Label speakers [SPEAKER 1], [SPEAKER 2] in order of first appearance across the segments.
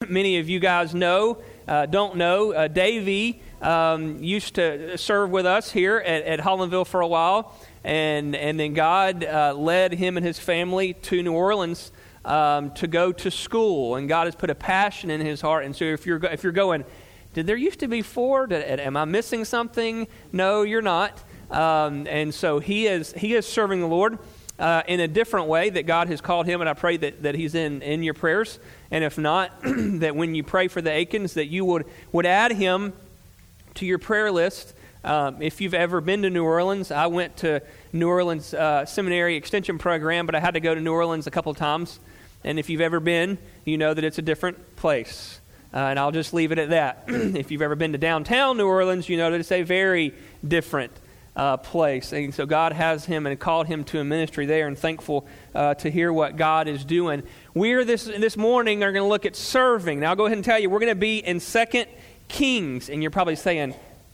[SPEAKER 1] many of you guys know, don't know, Davey used to serve with us here at Hollandville for a while, and then God led him and his family to New Orleans to go to school, and God has put a passion in his heart. And so if you're going, did there used to be four? Am I missing something? No, you're not. And so he is serving the Lord in a different way that God has called him, and I pray that he's in your prayers. And if not, that when you pray for the Aikens, that you would add him to your prayer list. If you've ever been to New Orleans, I went to New Orleans Seminary Extension Program, but I had to go to New Orleans a couple of times. And if you've ever been, you know that it's a different place. And I'll just leave it at that. If you've ever been to downtown New Orleans, you know that it's a very different place. And so God has him and called him to a ministry there, and thankful to hear what God is doing. We're this morning are going to look at serving. Now I'll go ahead and tell you, we're going to be in 2 Kings. And you're probably saying,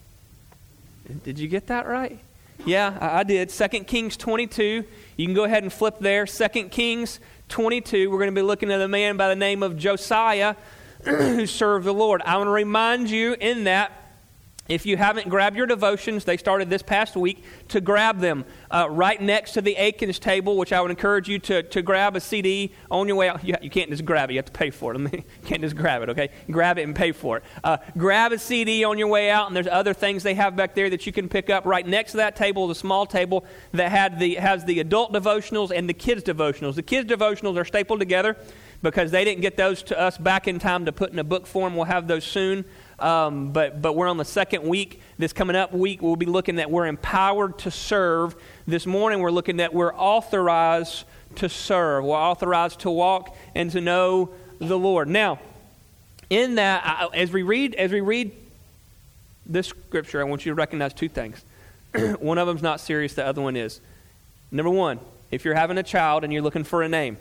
[SPEAKER 1] did you get that right? Yeah, I did. 2 Kings 22. You can go ahead and flip there. 2 Kings 22. We're going to be looking at a man by the name of Josiah who served the Lord. I want to remind you in that, if you haven't grabbed your devotions, they started this past week, to grab them right next to the Aikens table, which I would encourage you to grab a CD on your way out. You can't just grab it. You have to pay for it. You can't just grab it, okay? Grab it and pay for it. Grab a CD on your way out, and there's other things they have back there that you can pick up. Right next to that table is a small table that has the adult devotionals and the kids' devotionals. The kids' devotionals are stapled together because they didn't get those to us back in time to put in a book form. We'll have those soon. But we're on the second week. This coming up week, we'll be looking at we're empowered to serve. This morning, we're looking at we're authorized to serve. We're authorized to walk and to know the Lord. Now, in that, as we read this scripture, I want you to recognize two things. One of them's not serious. The other one is. Number one, if you're having a child and you're looking for a name,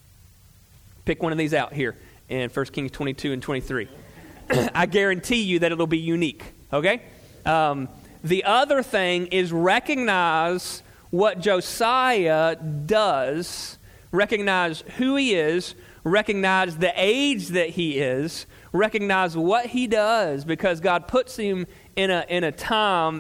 [SPEAKER 1] pick one of these out here in 1 Kings 22 and 23. I guarantee you that it'll be unique, okay? The other thing is recognize what Josiah does, recognize who he is, recognize the age that he is, recognize what he does, because God puts him in a time,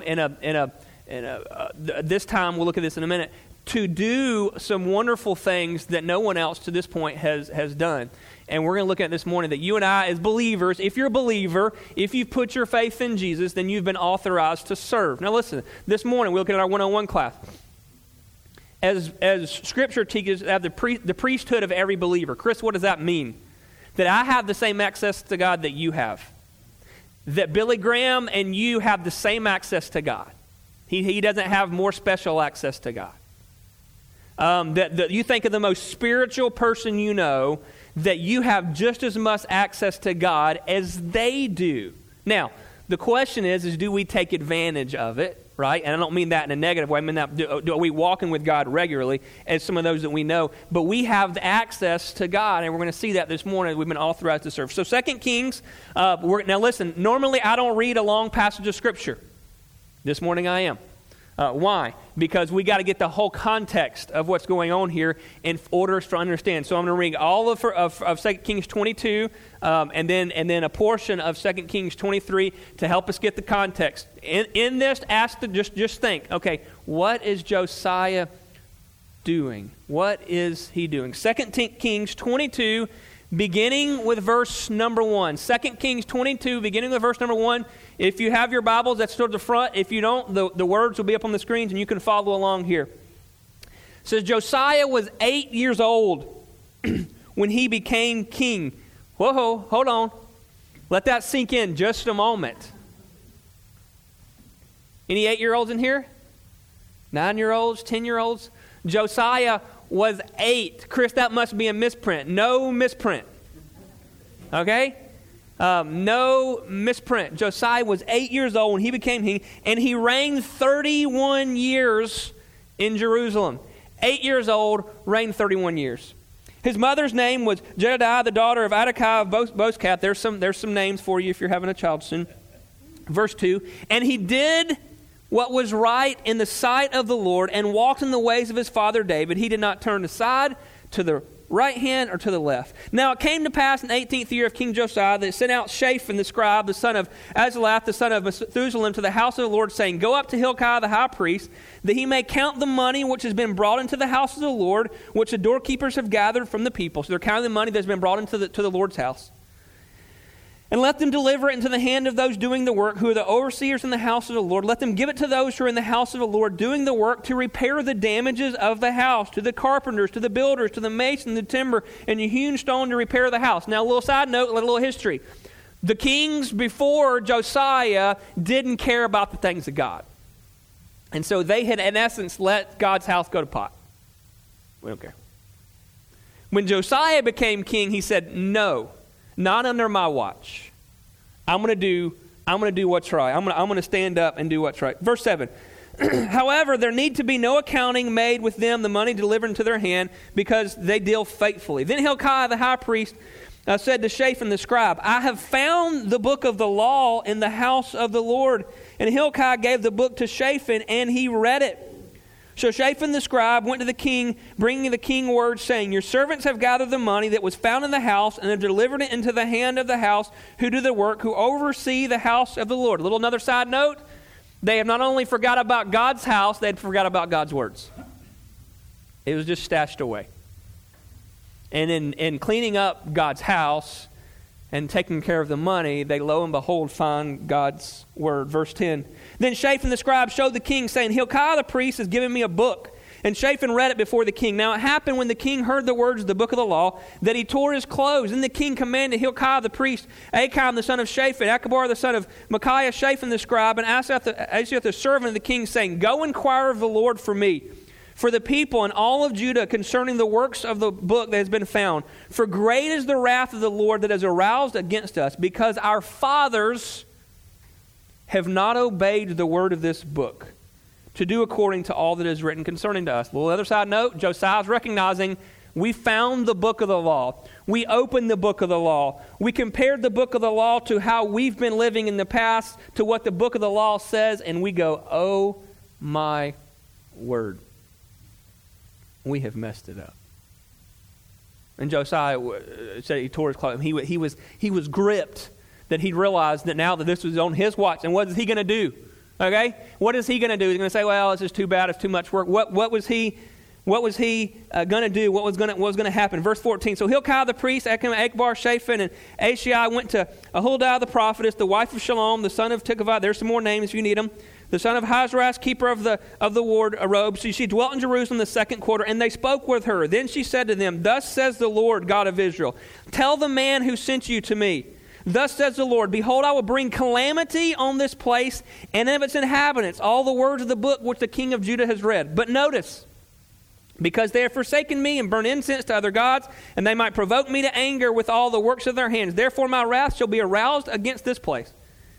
[SPEAKER 1] this time, we'll look at this in a minute, to do some wonderful things that no one else to this point has done. And we're going to look at this morning that you and I as believers, if you're a believer, if you've put your faith in Jesus, then you've been authorized to serve. Now listen, this morning we're looking at our one-on-one class. As Scripture teaches, have the priesthood of every believer. Chris, what does that mean? That I have the same access to God that you have. That Billy Graham and you have the same access to God. He doesn't have more special access to God. That you think of the most spiritual person you know, that you have just as much access to God as they do. Now, the question is do we take advantage of it, right? And I don't mean that in a negative way. I mean that, are we walking with God regularly, as some of those that we know? But we have the access to God, and we're going to see that this morning. We've been authorized to serve. So 2 Kings, now listen, normally I don't read a long passage of Scripture. This morning I am. Why? Because we got to get the whole context of what's going on here in order to understand. So I'm going to read all of 2 Kings 22 and then a portion of 2 Kings 23 to help us get the context. In this, just think, okay, what is Josiah doing? What is he doing? 2 Kings 22, beginning with verse number 1. 2 Kings 22, beginning with verse number 1. If you have your Bibles, that's toward the front. If you don't, the words will be up on the screens and you can follow along here. It says, Josiah was 8 years old when he became king. Whoa, hold on. Let that sink in just a moment. Any 8-year-olds in here? 9-year-olds, 10-year-olds? Josiah was 8. Chris, that must be a misprint. No misprint. Okay? No misprint. Josiah was 8 years old when he became king, and he reigned 31 years in Jerusalem. 8 years old, reigned 31 years. His mother's name was Jedidiah, the daughter of Adikah of Bozkath. There's some names for you if you're having a child soon. Verse 2, and he did what was right in the sight of the Lord and walked in the ways of his father David. He did not turn aside to the right hand or to the left. Now it came to pass in the 18th year of King Josiah that it sent out Shaphan the scribe, the son of Azalath, the son of Methuselah, to the house of the Lord, saying, Go up to Hilkiah the high priest, that he may count the money which has been brought into the house of the Lord, which the doorkeepers have gathered from the people. So they're counting the money that's been brought into the Lord's house. And let them deliver it into the hand of those doing the work, who are the overseers in the house of the Lord. Let them give it to those who are in the house of the Lord, doing the work to repair the damages of the house, to the carpenters, to the builders, to the mason, the timber, and the hewn stone to repair the house. Now, a little side note, a little history. The kings before Josiah didn't care about the things of God. And so they had, in essence, let God's house go to pot. We don't care. When Josiah became king, he said, no, not under my watch. I'm going to do what's right. I'm going to stand up and do what's right. Verse 7. However, there need to be no accounting made with them, the money delivered into their hand, because they deal faithfully. Then Hilkiah the high priest said to Shaphan the scribe, I have found the book of the law in the house of the Lord. And Hilkiah gave the book to Shaphan, and he read it. So Shaphan the scribe went to the king, bringing the king word, saying, Your servants have gathered the money that was found in the house, and have delivered it into the hand of the house who do the work, who oversee the house of the Lord. Another side note, they have not only forgot about God's house, they had forgot about God's words. It was just stashed away. And in cleaning up God's house and taking care of the money, they lo and behold find God's word. Verse 10. Then Shaphan the scribe showed the king, saying, Hilkiah the priest has given me a book. And Shaphan read it before the king. Now it happened when the king heard the words of the book of the law, that he tore his clothes. Then the king commanded Hilkiah the priest, Achim the son of Shaphan, Achabar the son of Micaiah, Shaphan the scribe, and Asaph the servant of the king, saying, Go inquire of the Lord for me, for the people and all of Judah concerning the works of the book that has been found. For great is the wrath of the Lord that is aroused against us, because our fathers have not obeyed the word of this book, to do according to all that is written concerning to us. A little other side note, Josiah's recognizing we found the book of the law. We opened the book of the law. We compared the book of the law to how we've been living in the past to what the book of the law says, and we go, oh my word. We have messed it up. And Josiah said he tore his clothes. He was gripped that he realized that now that this was on his watch. And what is he going to do? Okay? What is he going to do? He's going to say, well, this is too bad. It's too much work. What was he going to do? What was going to happen? Verse 14. So Hilkiah the priest, Achabar, Shaphan, and Ashiah went to Ahuldah the prophetess, the wife of Shalom, the son of Tikvah. There's some more names if you need them. The son of Hazaras, keeper of the ward robe. So she dwelt in Jerusalem the second quarter, and they spoke with her. Then she said to them, Thus says the Lord God of Israel, Tell the man who sent you to me, Thus says the Lord, Behold, I will bring calamity on this place and of its inhabitants, all the words of the book which the king of Judah has read. But notice, because they have forsaken me and burned incense to other gods, and they might provoke me to anger with all the works of their hands. Therefore my wrath shall be aroused against this place,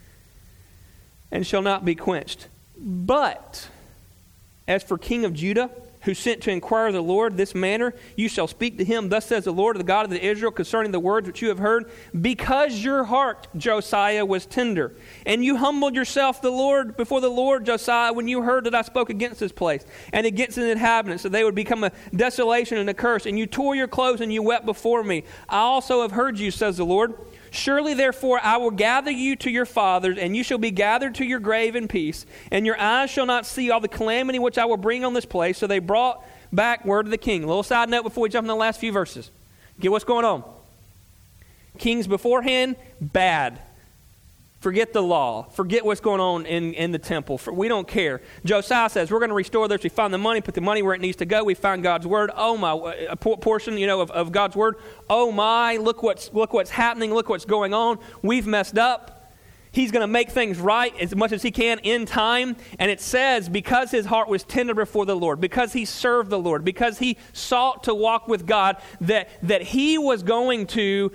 [SPEAKER 1] and shall not be quenched. But as for king of Judah, who sent to inquire of the Lord this manner, you shall speak to him, Thus says the Lord, the God of Israel, concerning the words which you have heard, because your heart, Josiah, was tender, and you humbled yourself before the Lord, Josiah, when you heard that I spoke against this place, and against its inhabitants, that they would become a desolation and a curse, and you tore your clothes and you wept before me. I also have heard you, says the Lord. Surely, therefore, I will gather you to your fathers, and you shall be gathered to your grave in peace, and your eyes shall not see all the calamity which I will bring on this place. So they brought back word to the king. A little side note before we jump in the last few verses. Get what's going on. Kings beforehand, bad. Forget the law. Forget what's going on in the temple. We don't care. Josiah says, we're going to restore this. We find the money, put the money where it needs to go. We find God's word. Oh my, a portion, of God's word. Oh my, look what's happening. Look what's going on. We've messed up. He's going to make things right as much as he can in time. And it says, because his heart was tender before the Lord, because he served the Lord, because he sought to walk with God, that he was going to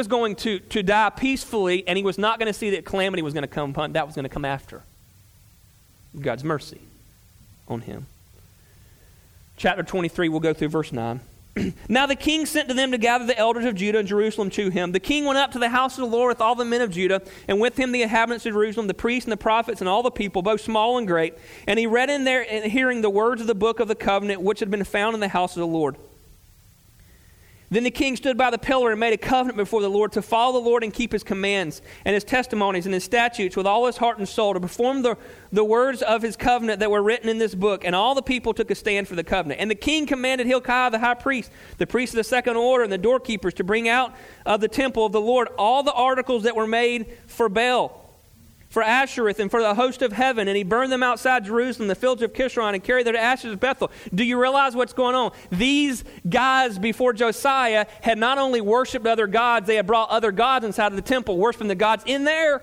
[SPEAKER 1] die peacefully, and he was not going to see that calamity was going to come upon. That was going to come after. God's mercy on him. Chapter 23, we'll go through verse 9. Now the king sent to them to gather the elders of Judah and Jerusalem to him. The king went up to the house of the Lord with all the men of Judah, and with him the inhabitants of Jerusalem, the priests and the prophets and all the people, both small and great. And he read in there, hearing the words of the book of the covenant, which had been found in the house of the Lord. Then the king stood by the pillar and made a covenant before the Lord to follow the Lord and keep his commands and his testimonies and his statutes with all his heart and soul, to perform the words of his covenant that were written in this book. And all the people took a stand for the covenant. And the king commanded Hilkiah the high priest, the priests of the second order, and the doorkeepers to bring out of the temple of the Lord all the articles that were made for Baal, for Ashereth, and for the host of heaven. And he burned them outside Jerusalem, the fields of Kishron, and carried their ashes to Bethel. Do you realize what's going on? These guys before Josiah had not only worshipped other gods, they had brought other gods inside of the temple, worshiping the gods in there.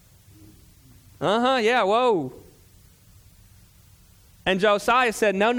[SPEAKER 1] Yeah, whoa. And Josiah said, no,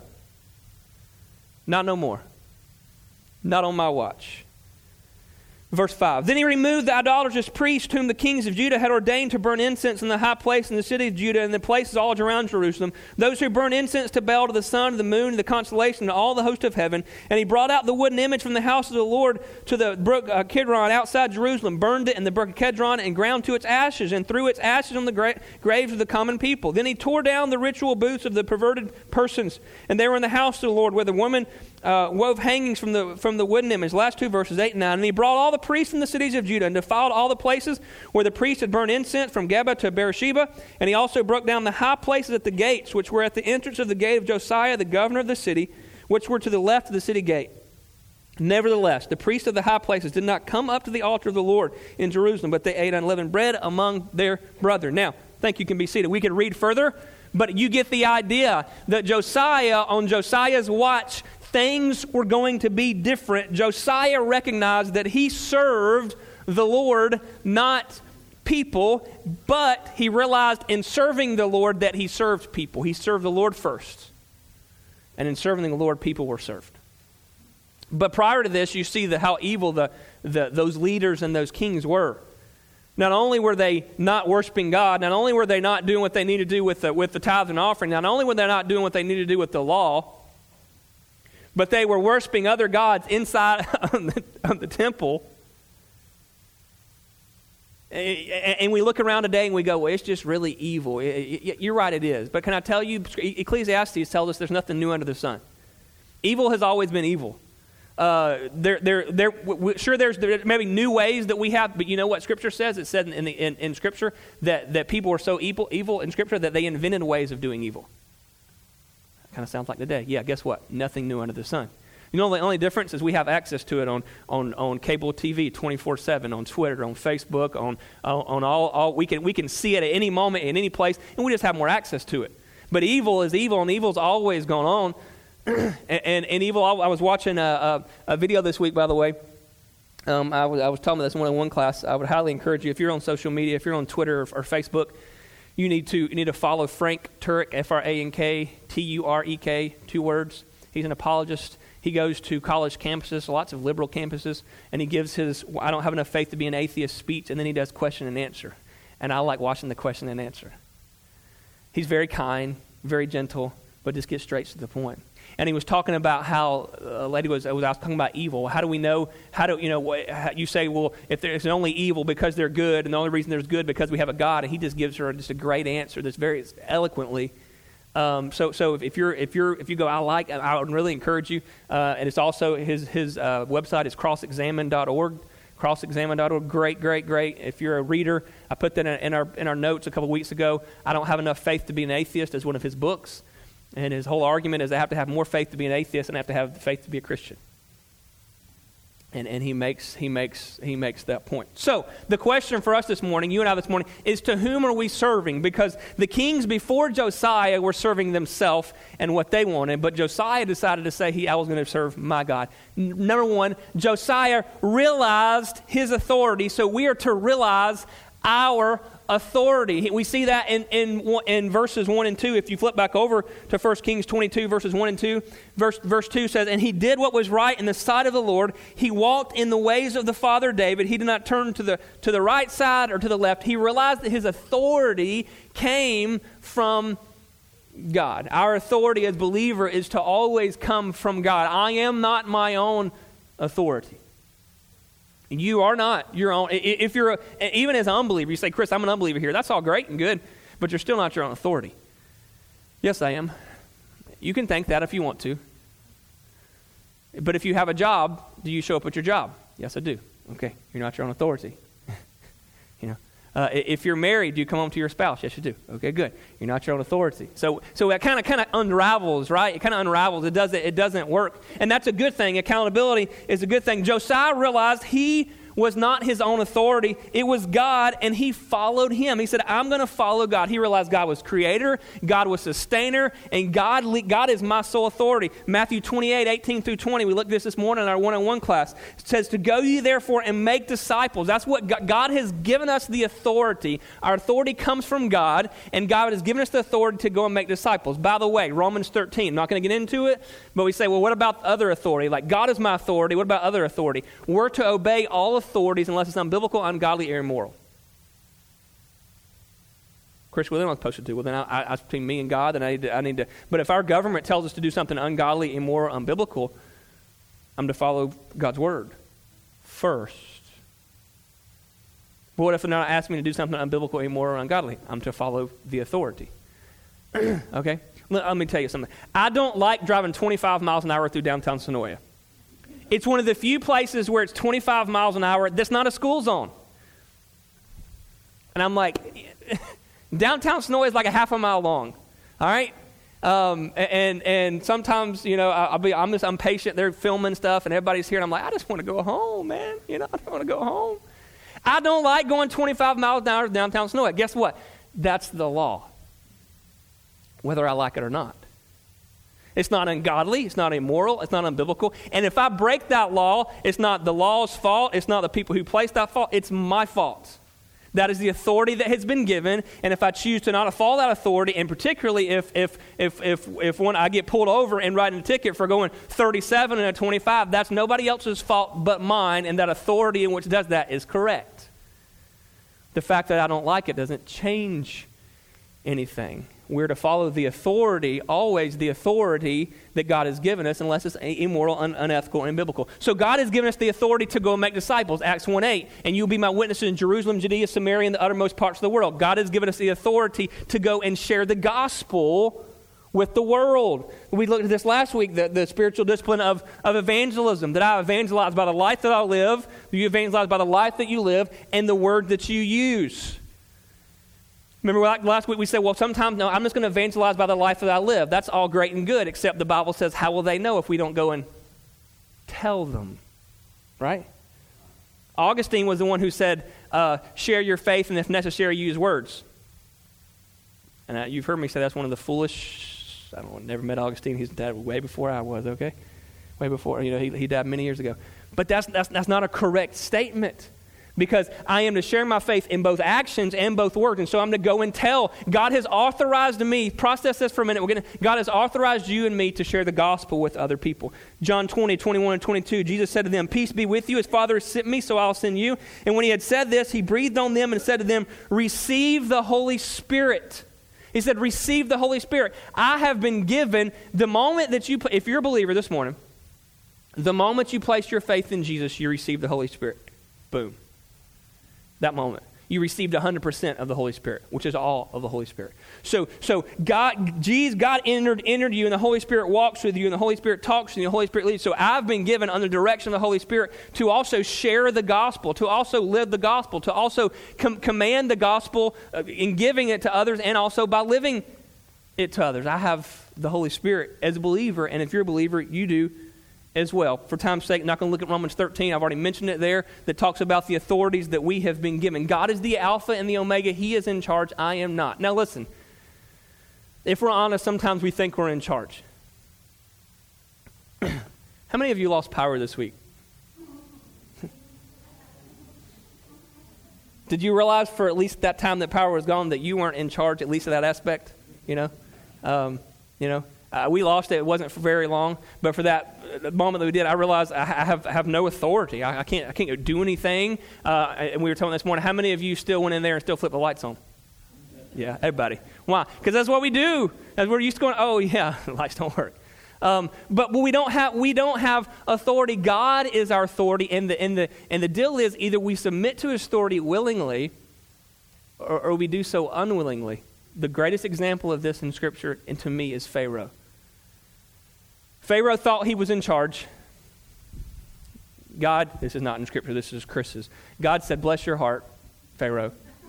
[SPEAKER 1] not no more. Not on my watch. Verse 5, then he removed the idolatrous priests whom the kings of Judah had ordained to burn incense in the high place in the city of Judah and the places all around Jerusalem, those who burn incense to Baal, to the sun, to the moon, to the constellation, to all the host of heaven. And he brought out the wooden image from the house of the Lord to the brook Kidron outside Jerusalem, burned it in the brook Kidron, and ground to its ashes, and threw its ashes on the graves of the common people. Then he tore down the ritual booths of the perverted persons, and they were in the house of the Lord, where the woman wove hangings from the wooden image. Last two verses, 8 and 9. And he brought all the priests in the cities of Judah and defiled all the places where the priests had burned incense, from Geba to Beersheba. And he also broke down the high places at the gates, which were at the entrance of the gate of Josiah, the governor of the city, which were to the left of the city gate. Nevertheless, the priests of the high places did not come up to the altar of the Lord in Jerusalem, but they ate unleavened bread among their brethren. Now, thank you can be seated. We could read further, but you get the idea that on Josiah's watch, things were going to be different. Josiah recognized that he served the Lord, not people, but he realized in serving the Lord that he served people. He served the Lord first. And in serving the Lord, people were served. But prior to this, you see how evil those leaders and those kings were. Not only were they not worshiping God, not only were they not doing what they needed to do with the tithes and offering, not only were they not doing what they needed to do with the law, but they were worshiping other gods inside of the temple. And we look around today and we go, well, it's just really evil. You're right, it is. But can I tell you, Ecclesiastes tells us there's nothing new under the sun. Evil has always been evil. Sure, there's maybe new ways that we have, but you know what Scripture says? It said in Scripture that people are so evil in Scripture that they invented ways of doing evil. Kind of sounds like today. Yeah, guess what? Nothing new under the sun. You know, the only difference is we have access to it on cable TV 24/7, on Twitter, on Facebook, on all. We can see it at any moment, in any place, and we just have more access to it. But evil is evil, and evil's always gone on. and evil. I was watching a video this week, by the way. I was talking about this in one class. I would highly encourage you, if you're on social media, if you're on Twitter or Facebook, you need to follow Frank Turek, FrankTurek, 2 words. He's an apologist. He goes to college campuses, lots of liberal campuses, and he gives his "I don't have enough faith to be an atheist" speech, and then he does question and answer. And I like watching the question and answer. He's very kind, very gentle, but just gets straight to the point. And he was talking about how a lady was talking about evil. How do we know? You say, well, if there's only evil because they're good, and the only reason there's good because we have a God, and he just gives her just a great answer that's very eloquently. So if you go, I would really encourage you. And it's also his website is crossexamine.org. Crossexamine.org. Great. If you're a reader, I put that in our notes a couple weeks ago. I don't have enough faith to be an atheist as one of his books. And his whole argument is I have to have more faith to be an atheist and I have to have the faith to be a Christian. And he makes that point. So the question for us this morning, you and I this morning, is to whom are we serving? Because the kings before Josiah were serving themselves and what they wanted, but Josiah decided to say, I was going to serve my God. Number one, Josiah realized his authority, so we are to realize our authority. We see that in verses 1 and 2. If you flip back over to 1 Kings 22, verses 1 and 2, verse 2 says, "And he did what was right in the sight of the Lord. He walked in the ways of the father David. He did not turn to the right side or to the left." He realized that his authority came from God. Our authority as believer is to always come from God. I am not my own authority. You are not your own. If you're even as an unbeliever, you say, "Chris, I'm an unbeliever here." That's all great and good, but you're still not your own authority. Yes, I am. You can think that if you want to. But if you have a job, Do you show up at your job? Yes, I do. Okay, you're not your own authority. If you're married, do you come home to your spouse? Yes, you do. Okay, good. You're not your own authority. So it kind of unravels, right? It kind of unravels. It doesn't work, and that's a good thing. Accountability is a good thing. Josiah realized he was not his own authority. It was God, and he followed him. He said, I'm going to follow God. He realized God was creator, God was sustainer, and God is my sole authority. Matthew 28:18-20. We looked at this morning in our one-on-one class. It says, to go ye therefore and make disciples. That's what God has given us, the authority. Our authority comes from God, and God has given us the authority to go and make disciples. By the way, Romans 13. I'm not going to get into it, but we say, well, what about other authority? Like, God is my authority. What about other authority? We're to obey all authorities unless it's unbiblical, ungodly, or immoral. Chris, what am I supposed to do? Well, then I between me and God, then I need to. But if our government tells us to do something ungodly, immoral, unbiblical, I'm to follow God's word first. But what if they're not asking me to do something unbiblical, immoral, or ungodly? I'm to follow the authority. Okay? Let me tell you something. I don't like driving 25 miles an hour through downtown Sonoya. It's one of the few places where it's 25 miles an hour that's not a school zone. And I'm like, downtown Sonoya is like a half a mile long. All right? And sometimes, I'm just impatient. They're filming stuff and everybody's here. And I'm like, I just want to go home, man. I don't want to go home. I don't like going 25 miles an hour downtown Sonoya. Guess what? That's the law, whether I like it or not. It's not ungodly, it's not immoral, it's not unbiblical. And if I break that law, it's not the law's fault, it's not the people who placed that fault, it's my fault. That is the authority that has been given, and if I choose to not follow that authority, and particularly if when I get pulled over and writing a ticket for going 37 and a 25, that's nobody else's fault but mine, and that authority in which does that is correct. The fact that I don't like it doesn't change anything. We're to follow the authority, always the authority that God has given us, unless it's immoral, unethical, and unbiblical. So God has given us the authority to go and make disciples, Acts 1:8, and you'll be my witnesses in Jerusalem, Judea, Samaria, and the uttermost parts of the world. God has given us the authority to go and share the gospel with the world. We looked at this last week, the spiritual discipline of evangelism, that I evangelize by the life that I live, you evangelize by the life that you live, and the word that you use. Remember last week we said, well, sometimes, no, I'm just going to evangelize by the life that I live. That's all great and good, except the Bible says, how will they know if we don't go and tell them? Right? Augustine was the one who said, share your faith, and if necessary, use words. And you've heard me say that's one of the foolish, I don't know, never met Augustine. He's died way before I was, okay? Way before, he died many years ago. But that's not a correct statement. Because I am to share my faith in both actions and both words. And so I'm to go and tell. God has authorized me, process this for a minute. God has authorized you and me to share the gospel with other people. John 20:21-22, Jesus said to them, peace be with you. As Father has sent me, so I'll send you. And when he had said this, he breathed on them and said to them, receive the Holy Spirit. He said, receive the Holy Spirit. I have been given the moment that if you're a believer this morning, the moment you place your faith in Jesus, you receive the Holy Spirit. Boom. That moment. You received 100% of the Holy Spirit, which is all of the Holy Spirit. So God entered you, and the Holy Spirit walks with you, and the Holy Spirit talks with you, and the Holy Spirit leads. So I've been given under the direction of the Holy Spirit to also share the gospel, to also live the gospel, to also command the gospel in giving it to others, and also by living it to others. I have the Holy Spirit as a believer, and if you're a believer, you do as well. For time's sake, I'm not going to look at Romans 13. I've already mentioned it there, that talks about the authorities that we have been given. God is the Alpha and the Omega. He is in charge. I am not. Now listen, if we're honest, sometimes we think we're in charge. How many of you lost power this week? Did you realize for at least that time that power was gone that you weren't in charge, at least of that aspect? We lost it. It wasn't for very long, but for that moment that we did, I realized I have no authority. I can't do anything. And we were talking this morning, how many of you still went in there and still flipped the lights on? Yeah, everybody. Why? Because that's what we do. As we're used to going, oh yeah, the lights don't work. But we don't have authority. God is our authority, and the deal is either we submit to His authority willingly, or we do so unwillingly. The greatest example of this in Scripture, and to me, is Pharaoh. Pharaoh thought he was in charge. God, this is not in Scripture, this is Chris's. God said, bless your heart, Pharaoh.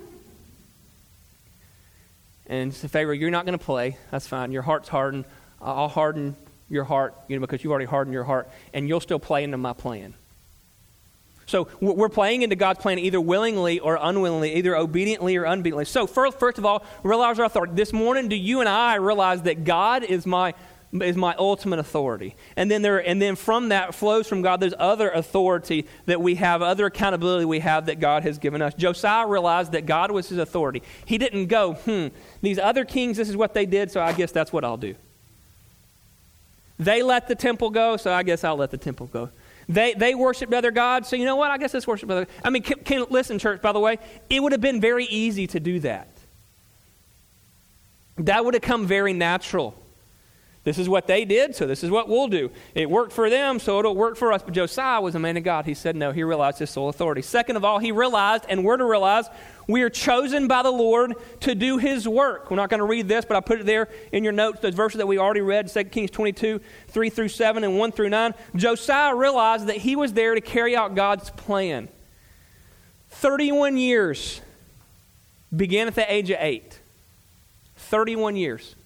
[SPEAKER 1] And said, Pharaoh, you're not going to play. That's fine. Your heart's hardened. I'll harden your heart, because you've already hardened your heart, and you'll still play into my plan. So we're playing into God's plan either willingly or unwillingly, either obediently or unobediently. So first of all, realize our authority. This morning, do you and I realize that God is my ultimate authority? And then from that flows from God, there's other authority that we have, other accountability we have that God has given us. Josiah realized that God was his authority. He didn't go, these other kings, this is what they did, so I guess that's what I'll do. They let the temple go, so I guess I'll let the temple go. They worshiped other gods, so you know what? I guess let's worship other gods. I mean, listen, church, by the way, it would have been very easy to do that. That would have come very natural. This is what they did, so this is what we'll do. It worked for them, so it'll work for us. But Josiah was a man of God. He said no. He realized his sole authority. Second of all, he realized, and we're to realize, we are chosen by the Lord to do his work. We're not going to read this, but I put it there in your notes, those verses that we already read, 2 Kings 22, 3 through 7 and 1 through 9. Josiah realized that he was there to carry out God's plan. 31 years. Began at the age of 8. 31 years.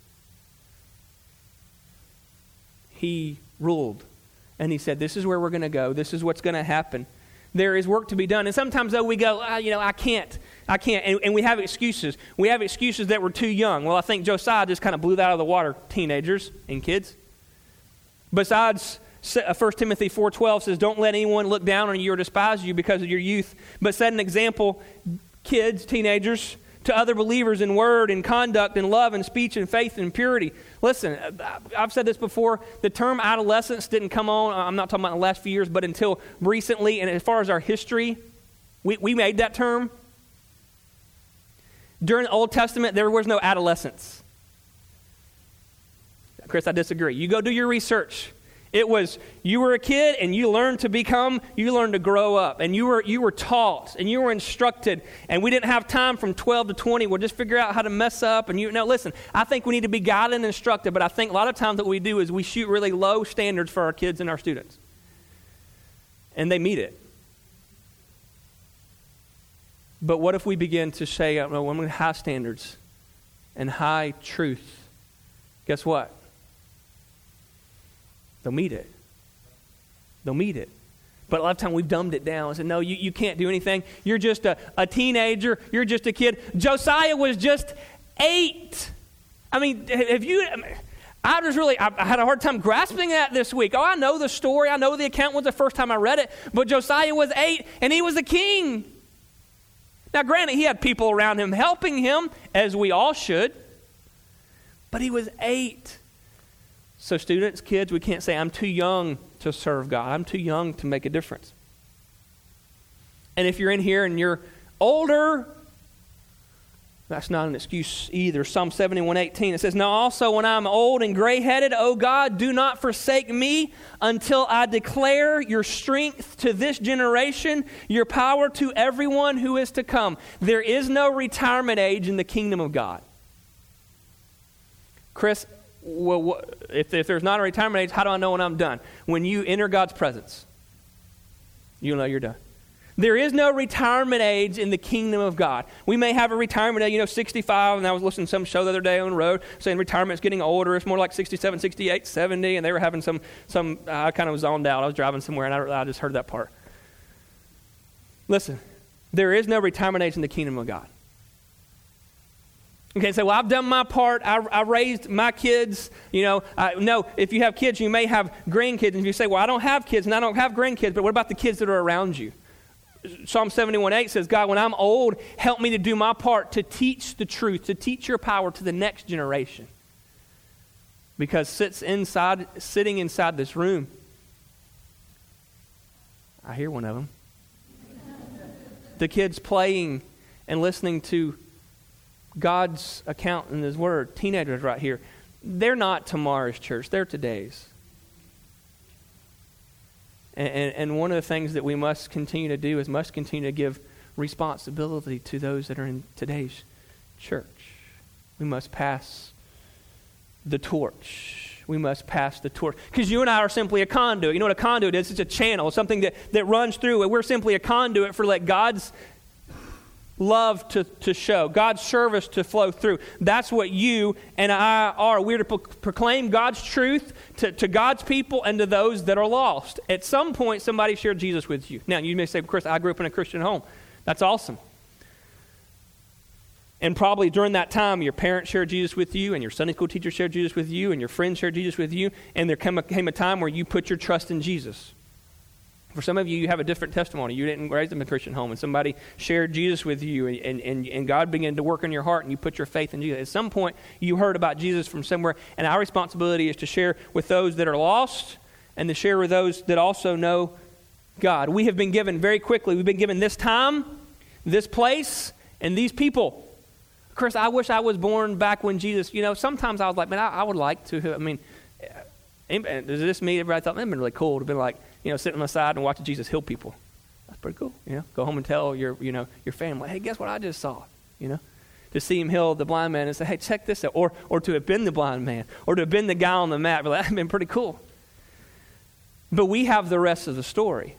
[SPEAKER 1] He ruled. And he said, this is where we're going to go. This is what's going to happen. There is work to be done. And sometimes, though, we go, I can't. And we have excuses. We have excuses that we're too young. Well, I think Josiah just kind of blew that out of the water, teenagers and kids. Besides, 1 Timothy 4:12 says, don't let anyone look down on you or despise you because of your youth, but set an example, kids, teenagers, to other believers in word and conduct and love and speech and faith and purity. Listen, I've said this before, the term adolescence didn't come on, I'm not talking about in the last few years, but until recently, and as far as our history, we made that term. During the Old Testament, there was no adolescence. Chris, I disagree. You go do your research. It was, you were a kid and you learned to grow up, and you were taught and you were instructed, and we didn't have time from 12 to 20. We'll just figure out how to mess up. And listen, I think we need to be guided and instructed, but I think a lot of times what we do is we shoot really low standards for our kids and our students. And they meet it. But what if we begin to say, I'm going to high standards and high truth? Guess what? They'll meet it. They'll meet it. But a lot of time we've dumbed it down and said, no, you can't do anything. You're just a teenager. You're just a kid. Josiah was just 8. I mean, I had a hard time grasping that this week. Oh, I know the story. I know the account was the first time I read it. But Josiah was 8 and he was a king. Now, granted, he had people around him helping him, as we all should. But he was 8. So students, kids, we can't say, I'm too young to serve God. I'm too young to make a difference. And if you're in here and you're older, that's not an excuse either. Psalm 71:18, it says, now also when I'm old and gray-headed, O God, do not forsake me until I declare your strength to this generation, your power to everyone who is to come. There is no retirement age in the kingdom of God. Chris, well, if there's not a retirement age, how do I know when I'm done? When you enter God's presence, you'll know you're done. There is no retirement age in the kingdom of God. We may have a retirement age, 65, and I was listening to some show the other day on the road saying retirement's getting older. It's more like 67, 68, 70, and they were having some I kind of zoned out. I was driving somewhere, and I just heard that part. Listen, there is no retirement age in the kingdom of God. Okay, so I've done my part. I raised my kids. No, if you have kids, you may have grandkids. And if you say, well, I don't have kids and I don't have grandkids, but what about the kids that are around you? Psalm 71:8 says, God, when I'm old, help me to do my part to teach the truth, to teach your power to the next generation. Because sitting inside this room, I hear one of them. The kids playing and listening to God's account in his word, teenagers right here, they're not tomorrow's church, they're today's. And one of the things that we must continue to do is must continue to give responsibility to those that are in today's church. We must pass the torch. We must pass the torch. Because you and I are simply a conduit. You know what a conduit is? It's a channel, something that runs through it. We're simply a conduit for God's love to show, God's service to flow through. That's what you and I are. We're to proclaim God's truth to God's people and to those that are lost. At some point, somebody shared Jesus with you. Now, you may say, Chris, I grew up in a Christian home. That's awesome. And probably during that time, your parents shared Jesus with you, and your Sunday school teacher shared Jesus with you, and your friends shared Jesus with you, and there came a time where you put your trust in Jesus. For some of you, you have a different testimony. You didn't raise them in a Christian home, and somebody shared Jesus with you, and God began to work in your heart, and you put your faith in Jesus. At some point, you heard about Jesus from somewhere, and our responsibility is to share with those that are lost and to share with those that also know God. We have been given very quickly, we've been given this time, this place, and these people. Chris, I wish I was born back when Jesus, sometimes I was like, man, I would like to, is this me? Everybody thought, man, it'd been really cool to be like, sitting on the side and watching Jesus heal people. That's pretty cool. Go home and tell your family, hey, guess what I just saw? To see him heal the blind man and say, hey, check this out. Or to have been the blind man, or to have been the guy on the mat. That'd been pretty cool. But we have the rest of the story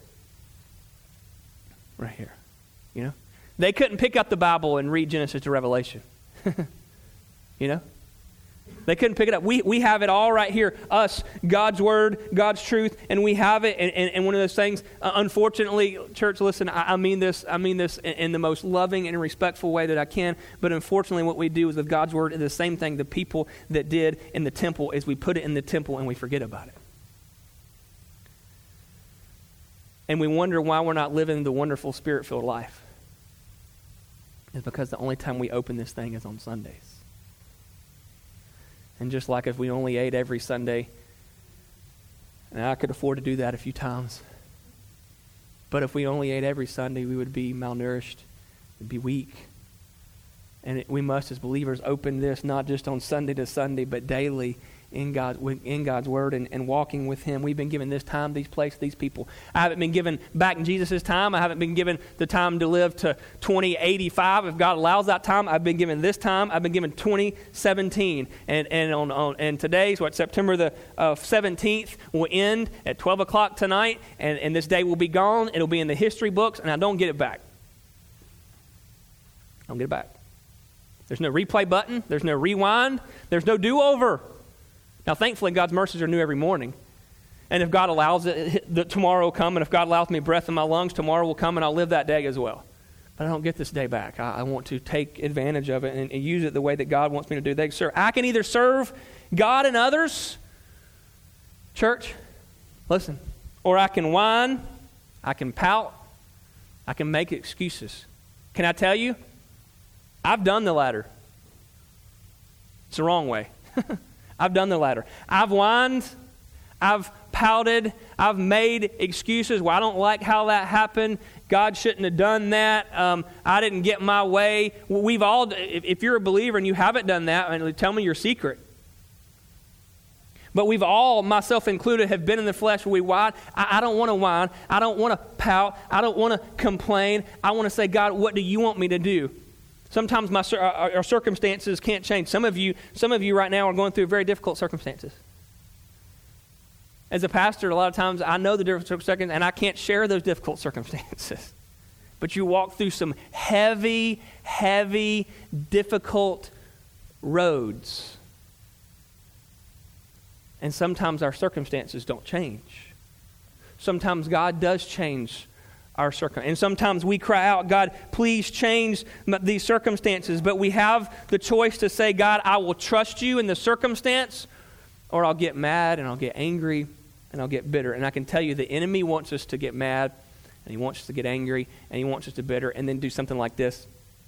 [SPEAKER 1] right here. They couldn't pick up the Bible and read Genesis to Revelation. They couldn't pick it up. We have it all right here. Us, God's Word, God's truth, and we have it. And one of those things, unfortunately, church, listen, I mean this in the most loving and respectful way that I can. But unfortunately, what we do is with God's Word is the same thing the people that did in the temple is we put it in the temple and we forget about it. And we wonder why we're not living the wonderful Spirit-filled life. It's because the only time we open this thing is on Sundays. And just like if we only ate every Sunday, and I could afford to do that a few times, but if we only ate every Sunday, we would be malnourished, we'd be weak. And we must, as believers, open this not just on Sunday to Sunday, but daily in God's Word and walking with Him. We've been given this time, these places, these people. I haven't been given back in Jesus' time. I haven't been given the time to live to 2085. If God allows that time, I've been given this time. I've been given 2017. And today's September the 17th will end at 12 o'clock tonight, and this day will be gone. It'll be in the history books, and I don't get it back. I don't get it back. There's no replay button. There's no rewind. There's no do-over. Now, thankfully, God's mercies are new every morning. And if God allows it, tomorrow will come, and if God allows me breath in my lungs, tomorrow will come, and I'll live that day as well. But I don't get this day back. I want to take advantage of it and use it the way that God wants me to do. I can either serve God and others, church, listen, or I can whine, I can pout, I can make excuses. Can I tell you? I've done the latter. It's the wrong way. I've done the latter. I've whined, I've pouted, I've made excuses. Well, I don't like how that happened. God shouldn't have done that. I didn't get my way. We've all, if you're a believer and you haven't done that, tell me your secret. But we've all, myself included, have been in the flesh where we whine. I don't want to whine. I don't want to pout. I don't want to complain. I want to say, God, what do you want me to do? Sometimes our circumstances can't change. Some of you right now are going through very difficult circumstances. As a pastor, a lot of times I know the difficult circumstances, and I can't share those difficult circumstances. But you walk through some heavy, difficult roads. And sometimes our circumstances don't change. Sometimes God does change our circumstances. And sometimes we cry out, God, please change these circumstances. But we have the choice to say, God, I will trust you in the circumstance, or I'll get mad and I'll get angry and I'll get bitter. And I can tell you the enemy wants us to get mad, and he wants us to get angry, and he wants us to bitter, and then do something like this.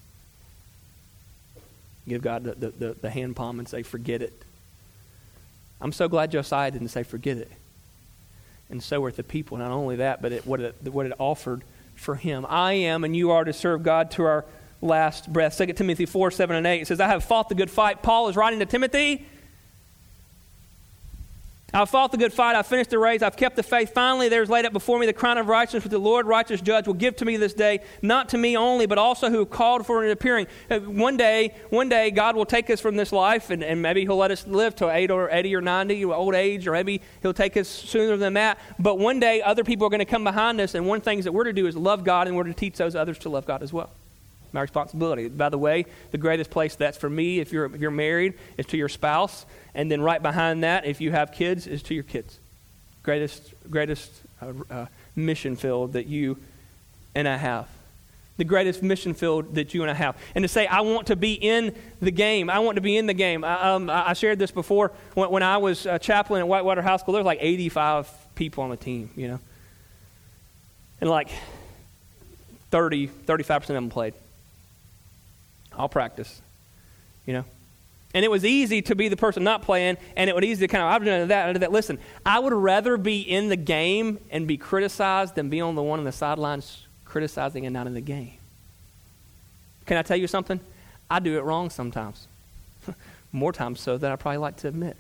[SPEAKER 1] Give God the hand palm and say, forget it. I'm so glad Josiah didn't say forget it. And so were the people. Not only that, but what it offered for him. I am and you are to serve God to our last breath. 2 Timothy 4, 7, and 8. It says, I have fought the good fight. Paul is writing to Timothy. I've fought the good fight. I've finished the race. I've kept the faith. Finally, there's laid up before me the crown of righteousness, which the Lord, righteous judge, will give to me this day, not to me only, but also who called for an appearing. One day, God will take us from this life, and maybe he'll let us live to 80 or 90, old age, or maybe he'll take us sooner than that. But one day, other people are going to come behind us, and one of the things that we're to do is love God, and we're to teach those others to love God as well. My responsibility. By the way, the greatest place that's for me, if you're married, is to your spouse. And then right behind that, if you have kids, is to your kids. Greatest mission field that you and I have. The greatest mission field that you and I have. And to say, I want to be in the game. I want to be in the game. I shared this before. When I was chaplain at Whitewater High School, there was like 85 people on the team, you know. And like 35% of them played. All practice, you know. And it was easy to be the person not playing, and it was easy to kind of, I did that. Listen, I would rather be in the game and be criticized than be on the one on the sidelines criticizing and not in the game. Can I tell you something? I do it wrong sometimes. More times so than I probably like to admit.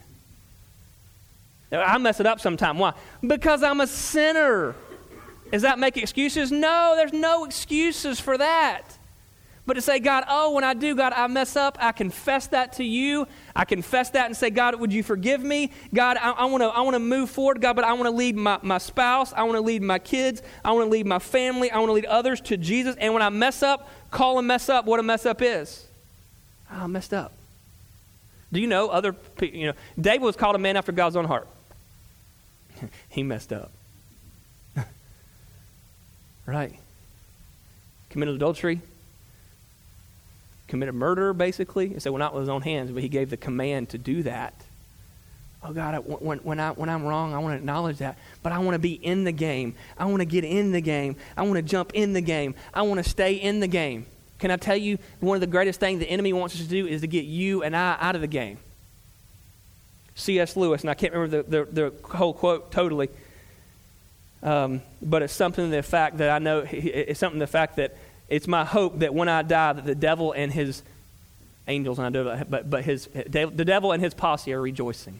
[SPEAKER 1] I mess it up sometimes. Why? Because I'm a sinner. Does that make excuses? No, there's no excuses for that. But to say, God, when I do, God, I mess up. I confess that to you. I confess that and say, God, would you forgive me? God, I want to move forward, God, but I want to lead my spouse. I want to lead my kids. I want to lead my family. I want to lead others to Jesus. And when I mess up, call a mess up what a mess up is. I messed up. Do you know other people, David was called a man after God's own heart. He messed up. Right? Committed adultery. Committed murder, basically. He said, well, not with his own hands, but he gave the command to do that. Oh, God, when I'm wrong, I want to acknowledge that. But I want to be in the game. I want to get in the game. I want to jump in the game. I want to stay in the game. Can I tell you, one of the greatest things the enemy wants us to do is to get you and I out of the game. C.S. Lewis, and I can't remember the whole quote totally, but it's something to the fact that I know, it's something to the fact that it's my hope that when I die, that the devil and his angels, and I do that, but the devil and his posse are rejoicing.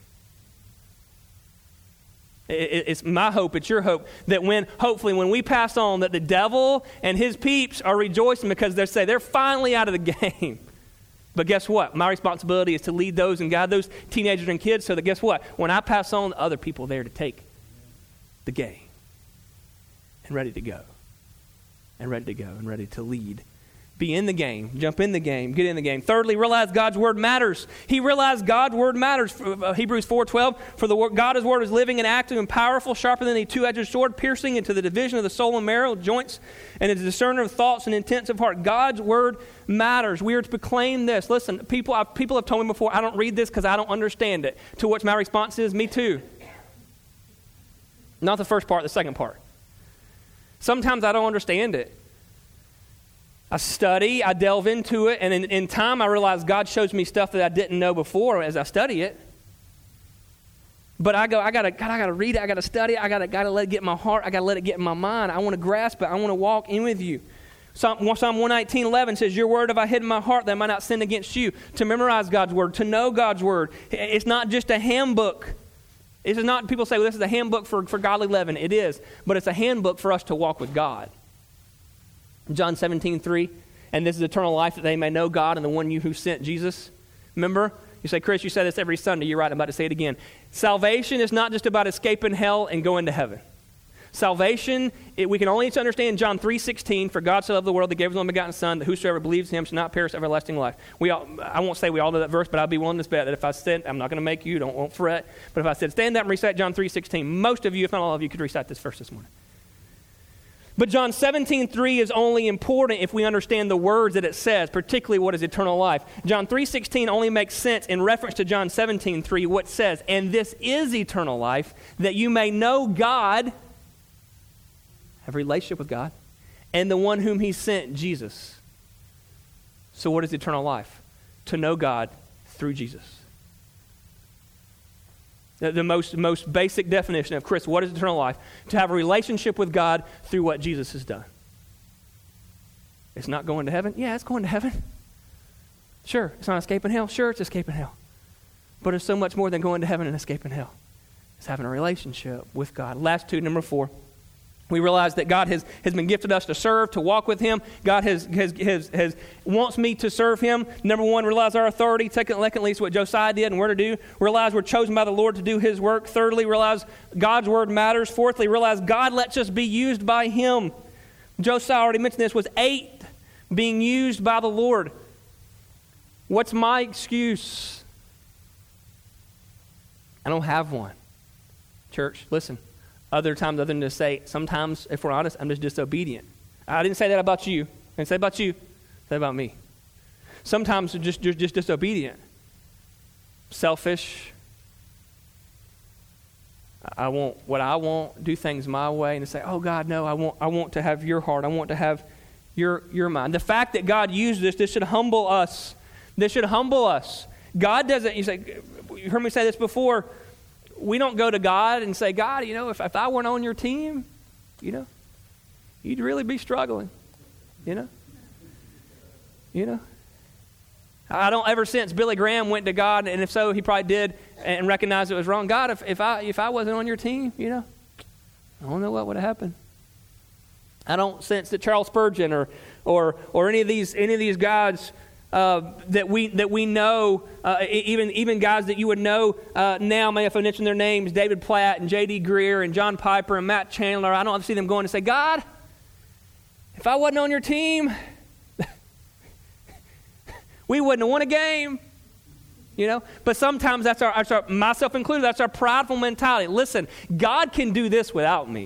[SPEAKER 1] It's my hope, it's your hope, that hopefully when we pass on, that the devil and his peeps are rejoicing because they say they're finally out of the game. But guess what? My responsibility is to lead those and guide those teenagers and kids so that guess what? When I pass on, other people are there to take the game and ready to go. And ready to go and ready to lead. Be in the game. Jump in the game. Get in the game. Thirdly, realize God's word matters. He realized God's word matters. Hebrews 4:12, for God's word is living and active and powerful, sharper than a two-edged sword, piercing into the division of the soul and marrow, joints, and is a discerner of thoughts and intents of heart. God's word matters. We are to proclaim this. Listen, people have told me before, I don't read this because I don't understand it. To which my response is, me too. Not the first part, the second part. Sometimes I don't understand it. I study, I delve into it, and in time I realize God shows me stuff that I didn't know before as I study it. But I gotta read it, I gotta study it, I gotta let it get in my heart, I gotta let it get in my mind. I want to grasp it, I want to walk in with you. Psalm 119:11 says, your word have I hid in my heart that I might not sin against you. To memorize God's word, to know God's word. It's not just a handbook. This is not, people say, well, this is a handbook for godly living. It is, but it's a handbook for us to walk with God. John 17:3, and this is eternal life, that they may know God and the one you who sent Jesus. Remember? You say, Chris, you say this every Sunday. You're right, I'm about to say it again. Salvation is not just about escaping hell and going to heaven. Salvation, we can only understand John 3:16, for God so loved the world that gave his only begotten Son, that whosoever believes in him shall not perish everlasting life. I won't say we all know that verse, but I'd be willing to bet that if I said, I'm not going to make you, won't fret, but if I said, stand up and recite John 3:16, most of you, if not all of you, could recite this verse this morning. But John 17:3 is only important if we understand the words that it says, particularly what is eternal life. John 3:16 only makes sense in reference to John 17:3, what says, and this is eternal life, that you may know God, have a relationship with God, and the one whom he sent, Jesus. So what is eternal life? To know God through Jesus. The most basic definition of, Chris, what is eternal life? To have a relationship with God through what Jesus has done. It's not going to heaven? Yeah, it's going to heaven. Sure, it's not escaping hell? Sure, it's escaping hell. But it's so much more than going to heaven and escaping hell. is having a relationship with God. Last two, number 4. We realize that God has been gifted us to serve, to walk with Him. God has wants me to serve Him. Number 1, realize our authority. Secondly, it's what Josiah did and we're to do. Realize we're chosen by the Lord to do His work. Thirdly, realize God's word matters. Fourthly, realize God lets us be used by Him. Josiah already mentioned this, was 8 being used by the Lord. What's my excuse? I don't have one. Church, listen. Other times, other than to say, sometimes, if we're honest, I'm just disobedient. I didn't say that about you. I didn't say about you. I said about me. Sometimes you're just disobedient. Selfish. I want what I want, do things my way, and to say, oh God, no, I want to have your heart. I want to have your mind. The fact that God used this should humble us. This should humble us. God doesn't, you heard me say this before, we don't go to God and say, God, if I weren't on your team, you'd really be struggling, I don't ever since Billy Graham went to God, and if so, he probably did and recognized it was wrong. God, if I wasn't on your team, I don't know what would have happened. I don't sense that Charles Spurgeon or any of these guys that we know, even guys that you would know now, may if I mention their names, David Platt and J.D. Greer and John Piper and Matt Chandler, I don't see them going to say, God, if I wasn't on your team, we wouldn't have won a game. But sometimes that's our, myself included, that's our prideful mentality. Listen, God can do this without me.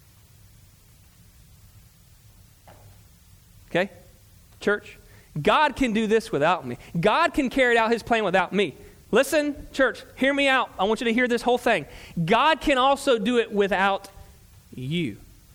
[SPEAKER 1] Okay? Church? God can do this without me. God can carry out His plan without me. Listen, church, hear me out. I want you to hear this whole thing. God can also do it without you.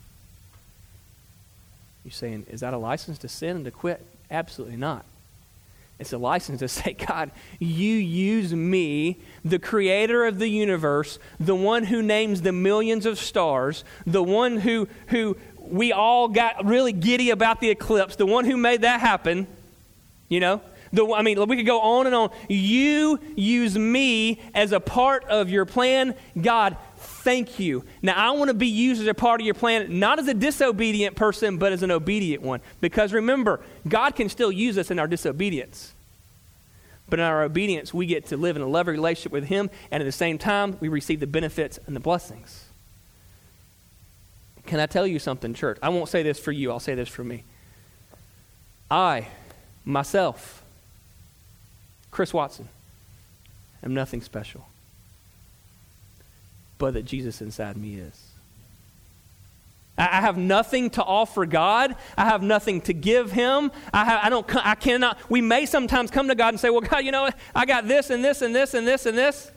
[SPEAKER 1] You're saying, is that a license to sin and to quit? Absolutely not. It's a license to say, God, you use me, the creator of the universe, the one who names the millions of stars, the one who we all got really giddy about the eclipse, the one who made that happen. We could go on and on. You use me as a part of your plan. God, thank you. Now, I want to be used as a part of your plan, not as a disobedient person, but as an obedient one. Because remember, God can still use us in our disobedience. But in our obedience, we get to live in a loving relationship with Him, and at the same time, we receive the benefits and the blessings. Can I tell you something, church? I won't say this for you. I'll say this for me. Myself, Chris Watson, am nothing special, but that Jesus inside me is. I have nothing to offer God. I have nothing to give Him. I cannot. We may sometimes come to God and say, well, God, I got this and this and this and this and this.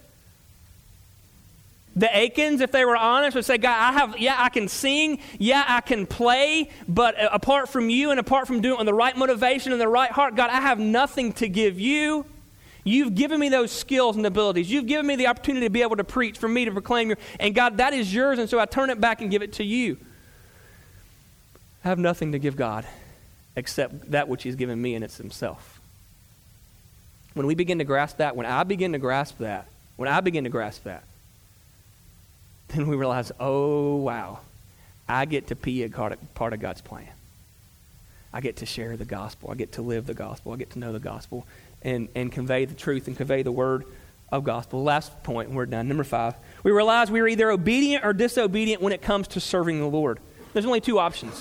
[SPEAKER 1] The Achans, if they were honest, would say, God, I can sing, I can play, but apart from you and apart from doing it with the right motivation and the right heart, God, I have nothing to give you. You've given me those skills and abilities. You've given me the opportunity to be able to preach, for me to proclaim and God, that is yours, and so I turn it back and give it to you. I have nothing to give God except that which He's given me, and it's Himself. When we begin to grasp that, when I begin to grasp that, then we realize, oh, wow, I get to be a part of God's plan. I get to share the gospel. I get to live the gospel. I get to know the gospel and convey the truth and convey the word of gospel. Last point, and we're done. Number 5, we realize we are either obedient or disobedient when it comes to serving the Lord. There's only 2 options.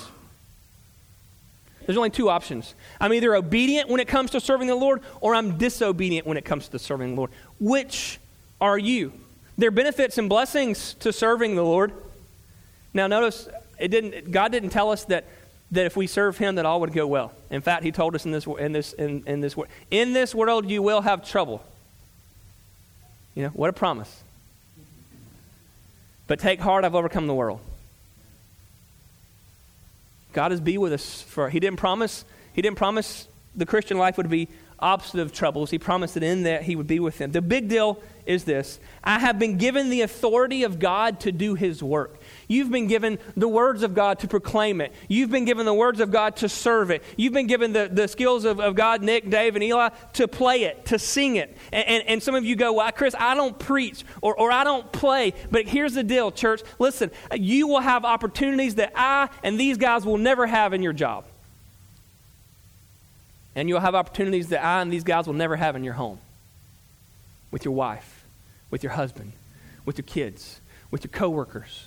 [SPEAKER 1] I'm either obedient when it comes to serving the Lord, or I'm disobedient when it comes to serving the Lord. Which are you? There are benefits and blessings to serving the Lord. Now notice, God didn't tell us that if we serve Him that all would go well. In fact, He told us in this world you will have trouble. What a promise. But take heart, I've overcome the world. God is be with us He didn't promise the Christian life would be opposite of troubles. He promised that in that he would be with them. The big deal is this: I have been given the authority of God to do his work. You've been given the words of God to proclaim it. You've been given the words of God to serve it. You've been given the skills of God, Nick, Dave, and Eli, to play it, to sing it. And some of you go, well, Chris, I don't preach or I don't play. But here's the deal, church. Listen, you will have opportunities that I and these guys will never have in your job. And you'll have opportunities that I and these guys will never have in your home. With your wife, with your husband, with your kids, with your coworkers.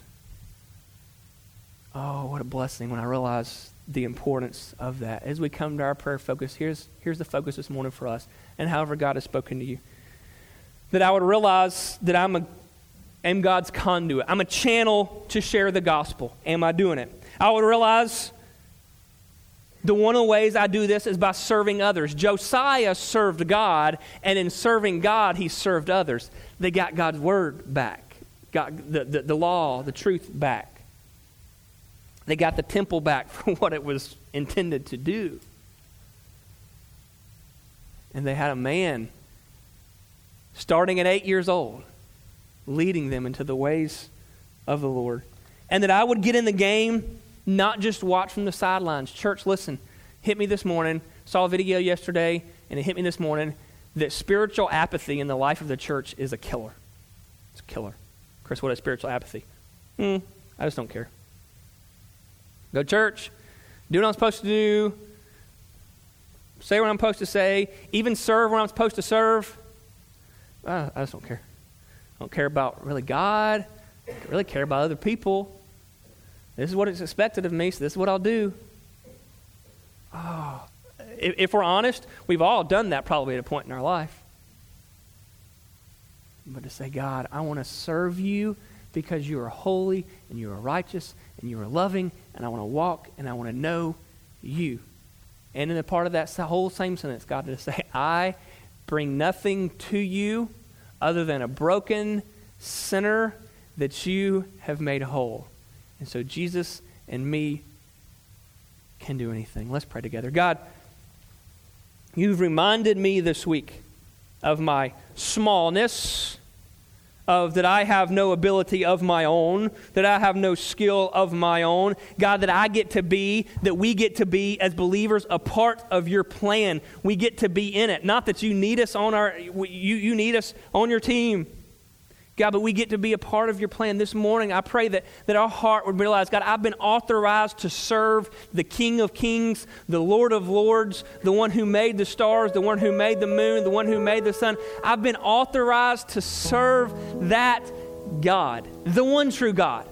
[SPEAKER 1] Oh, what a blessing when I realize the importance of that. As we come to our prayer focus, here's the focus this morning for us, and however God has spoken to you. That I would realize that I'm God's conduit. I'm a channel to share the gospel. Am I doing it? I would realize the one of the ways I do this is by serving others. Josiah served God, and in serving God, he served others. They got God's word back, got the law, the truth back. They got the temple back for what it was intended to do. And they had a man, starting at 8 years old, leading them into the ways of the Lord. And that I would get in the game, not just watch from the sidelines. Church, listen, hit me this morning. Saw a video yesterday, and it hit me this morning that spiritual apathy in the life of the church is a killer. It's a killer. Chris, what is spiritual apathy? I just don't care. Go to church, do what I'm supposed to do, say what I'm supposed to say, even serve when I'm supposed to serve. I just don't care. I don't care about really God. I don't really care about other people. This is what is expected of me, so this is what I'll do. Oh, if we're honest, we've all done that probably at a point in our life. But to say, God, I want to serve you because you are holy and you are righteous and you are loving, and I want to walk and I want to know you. And in a part of that whole same sentence, God, to say, I bring nothing to you other than a broken sinner that you have made whole. And so Jesus and me can do anything. Let's pray together. God, you've reminded me this week of my smallness, of that I have no ability of my own, that I have no skill of my own. God, that we get to be as believers a part of your plan. We get to be in it. Not that you need us on you need us on your team. God, but we get to be a part of your plan. This morning, I pray that our heart would realize, God, I've been authorized to serve the King of Kings, the Lord of Lords, the one who made the stars, the one who made the moon, the one who made the sun. I've been authorized to serve that God, the one true God.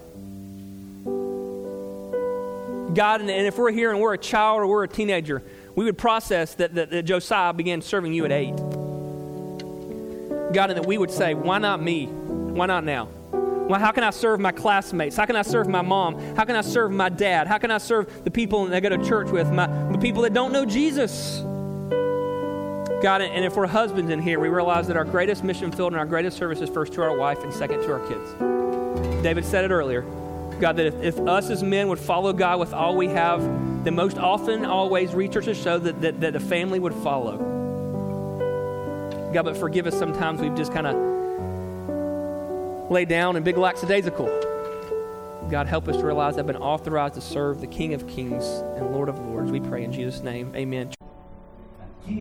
[SPEAKER 1] God, and if we're here and we're a child or we're a teenager, we would process that Josiah began serving you at 8. God, and that we would say, why not me? Why not now? Well, how can I serve my classmates? How can I serve my mom? How can I serve my dad? How can I serve the people that I go to church with, the people that don't know Jesus? God, and if we're husbands in here, we realize that our greatest mission field and our greatest service is first to our wife and second to our kids. David said it earlier. God, that if us as men would follow God with all we have, then most often, always, researchers show that the family would follow. God, but forgive us sometimes we've just kind of lay down in big lackadaisical. God, help us to realize I've been authorized to serve the King of Kings and Lord of Lords. We pray in Jesus' name. Amen.